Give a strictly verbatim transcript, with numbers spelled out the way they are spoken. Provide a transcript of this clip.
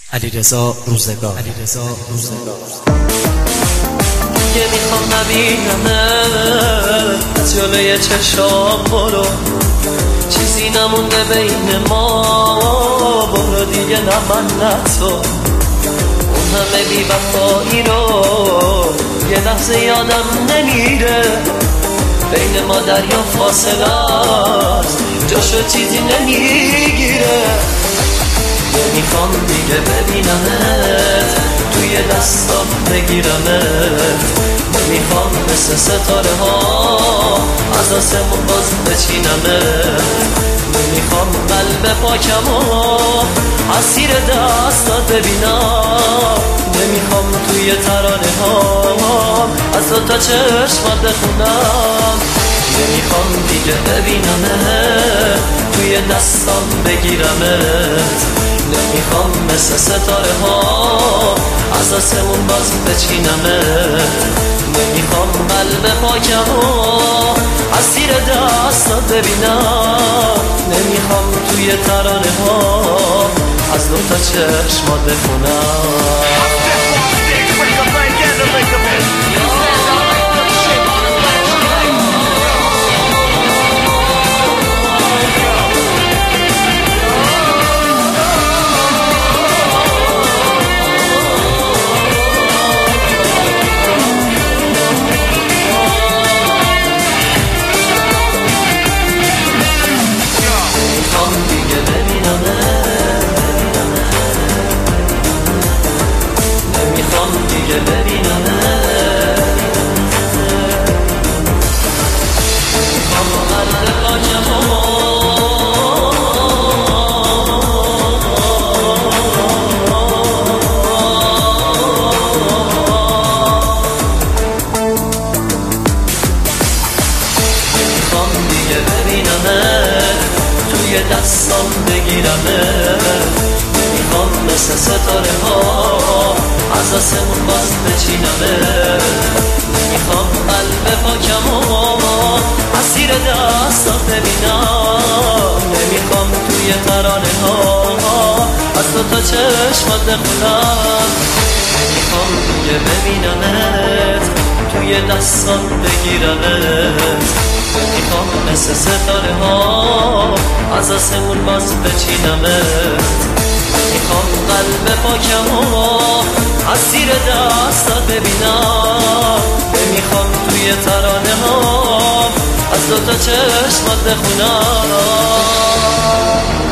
علیرضا روزگار. علیرضا روزگار. دیگه میخوام نبینمت از جلوی چشام، برو چیزی نمونده بین ما، برو دیگه نه من نه تو. اون همه بی وفایی رو یه لحظه یادم نمیره، بین ما دریا فاصله است، جاشو چیزی نمیگیره. نمیخوام دیگه ببینمت، توی دستام بگیرمت، نمیخوام مثل ستاره ها از آسمون باز بچینمت، نمیخوام قلب پاکم و اسیر دستات ببینم، نمیخوام توی ترانه ها از دو تا چشمات بخونم، نمیخوام دیگه ببینمت، توی دستام بگیرمت، نمیخوام مثل ستاره ها از آسمون باز بچینمت، نمیخوام قلب پاکم و اسیر دستات ببینم، نمیخوام توی ترانه ها از دو تا چشمات بخونم. توی دستام بگیرمت، نمیخوام مثل ستاره ها از آسمون باز بچینمت، نمیخوام قلب پاکم و اسیر دستات ببینم، نمیخوام توی ترانه ها از دو تا چشمات بخونم، نمیخوام دیگه ببینمت، توی دستام بگیرمت، نمیخوام مثل ستاره ها از آسمون باز بچینمت، نمیخوام قلب پاکم و اسیر دستات ببینم، نمیخوام توی ترانه ها از دو تا چشمات بخونم.